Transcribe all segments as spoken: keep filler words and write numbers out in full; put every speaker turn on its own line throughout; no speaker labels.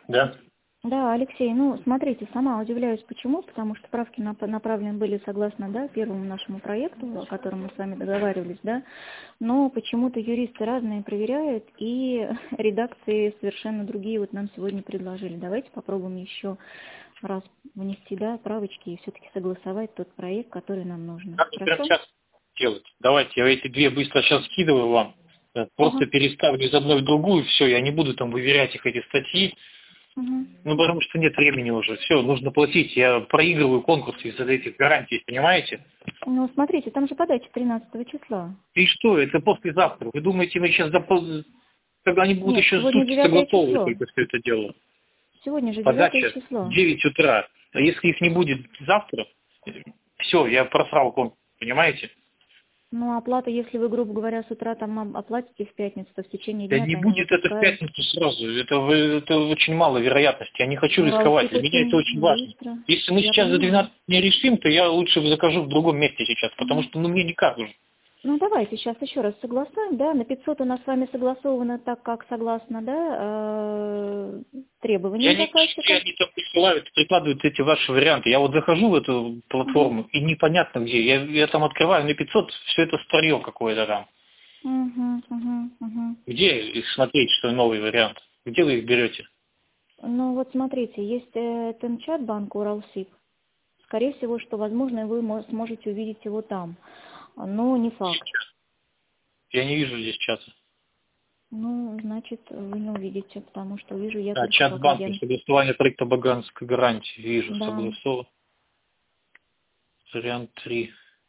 Да?
Да, Алексей, ну, смотрите, сама удивляюсь, почему, потому что правки нап- направлены были согласно, да, первому нашему проекту, о котором мы с вами договаривались, да, но почему-то юристы разные проверяют, и редакции совершенно другие вот нам сегодня предложили. Давайте попробуем еще раз внести, да, правочки и все-таки согласовать тот проект, который нам нужен.
Как прямо
Хорошо?
сейчас делать? Давайте я эти две быстро сейчас скидываю вам. Э,
Ага.
Просто переставлю из одной в другую, все, я не буду там выверять их, эти статьи.
Угу.
Ну, потому что нет времени уже. Все, нужно платить. Я проигрываю конкурсы из-за этих гарантий, понимаете?
Ну, смотрите, там же подача тринадцатого числа.
И что, это послезавтра. Вы думаете, мы сейчас допол- когда они будут
Нет,
еще
сегодня
сутки
девятое
согласовывать
число.
только все это дело?
Сегодня же девятое
Подача в
число.
девять утра. А если их не будет завтра, все, я просрал конкурс, понимаете?
Ну, оплата, если вы, грубо говоря, с утра там ом- оплатите в пятницу, то в течение
Да
дня-то
не
они
будет это в
выпускают.
пятницу сразу. Это, вы- это очень мало вероятности. Я не хочу рисковать.
Уралсиб
Для меня это
очень
очень важно.
быстро.
Если мы
Я
сейчас за
понимаю.
двенадцать не решим, то я лучше закажу в другом месте сейчас, потому
Мгм.
что ну мне никак уже.
Ну, давайте сейчас еще раз согласуем, да, на пятьсот у нас с вами согласовано так, как согласно, да, э,
Я
требованиям
не вижу, где
заказчика.
они там присылают, прикладывают эти ваши варианты. Я вот захожу в эту
Угу.
платформу, и непонятно где. Я, я там открываю на пятьсот, все это старье какое-то там.
Угу, угу, угу.
Где их смотреть, что новый вариант? Где вы их берете?
Ну, вот смотрите, есть э, Тенчат банк Уралсиб. Скорее всего, что, возможно, вы мо- сможете увидеть его там. Но не факт.
Я не вижу здесь чата.
Ну, значит, вы не увидите, потому что вижу я
А,
только
чат
как
банка,
агент.
согласование проекта Баганской гарантии. Вижу,
Да.
согласован. Вариант три.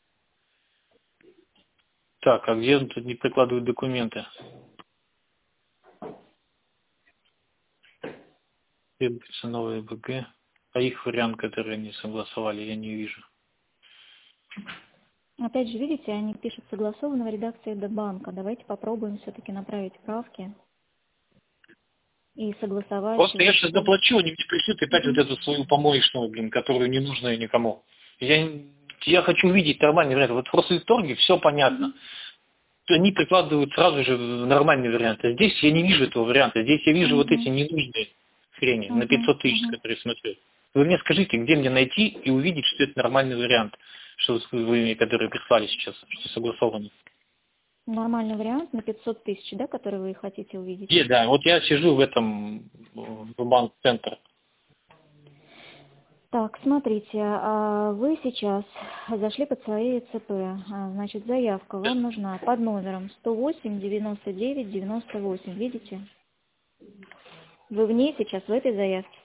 Так, а где он тут не прикладывают документы? Требуется новый БГ. А их вариант, который они согласовали, я не вижу.
Опять же, видите, они пишут согласованно в редакции до банка. Давайте попробуем все-таки направить правки и согласовать
Просто я
вот
сейчас
по...
заплачу, они мне пришлют опять вот
Мгм.
эту свою помоечную, блин, которую не нужна никому. Я, я хочу видеть нормальный вариант. Вот в Россельторге все понятно.
Мгм.
Они прикладывают сразу же нормальный вариант. А здесь я не вижу этого варианта. Здесь я вижу вот эти
Мгм.
ненужные хрени на
Мгм.
пятьсот тысяч,
Мгм.
которые смотрю. Вы мне скажите, где мне найти и увидеть, что это нормальный вариант, что вы мне, которые прислали сейчас, что согласовано.
Нормальный вариант на пятьсот тысяч, да, который вы хотите увидеть?
Где, да, вот я сижу в этом, в банк-центре.
Так, смотрите, а, вы сейчас зашли под свои ЦП. А, Значит, заявка вам нужна под номером сто восемь девяносто девять девяносто восемь. Видите? Вы в ней сейчас, в этой заявке.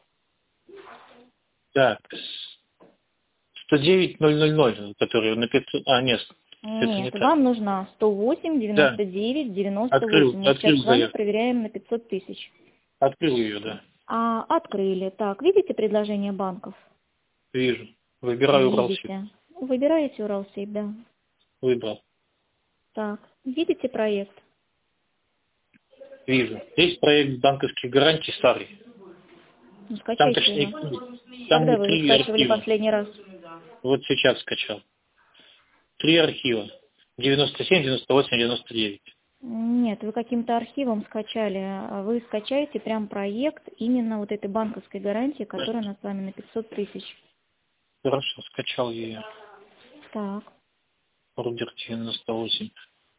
Так, сто девять ноль ноль ноль, который на пятьсот, а, нет, это не
Нет,
так.
вам нужна сто восемь
Да,
девяносто девять девяносто
открыл,
восемь. Мы сейчас
открыл
с вами
заявку.
проверяем на пятьсот тысяч.
Открыл ее, да.
А открыли. Так, видите предложение банков?
Вижу. Выбираю Уралсиб.
Видите. Выбираете Уралсиб, да.
Выбрал.
Так, видите проект?
Вижу. Есть проект банковских гарантий старый.
Ну,
Там
скачайте
точнее,
его.
там
Когда
не
вы его
три
скачивали
архива.
последний раз?
Вот сейчас скачал. Три архива. девяносто семь, девяносто восемь, девяносто девять.
Нет, вы каким-то архивом скачали. А Вы скачаете прям проект именно вот этой банковской гарантии, которая у нас с вами на пятьсот тысяч.
Хорошо, скачал ее.
Так.
Рудер девяносто восемь.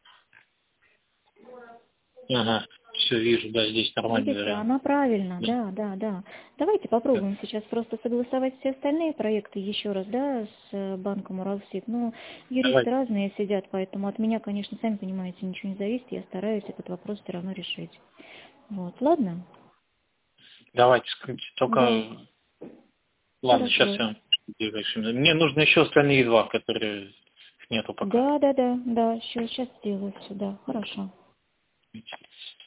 Ага, все вижу, да, здесь нормальный
Видите,
вариант.
она правильно,
Да.
да, да, да. Давайте
Да.
попробуем сейчас просто согласовать все остальные проекты еще раз, да, с э, банком Уралсиб. Ну, юристы
Давайте.
разные сидят, поэтому от меня, конечно, сами понимаете, ничего не зависит. Я стараюсь этот вопрос все равно решить. Вот, ладно?
Давайте, скажите,
Да,
только... Ладно, сейчас
хорошо.
я ближайшим. Мне нужно еще остальные два, которые их нету пока.
Да, да, да, да, сейчас, сейчас сделаю все, да, хорошо.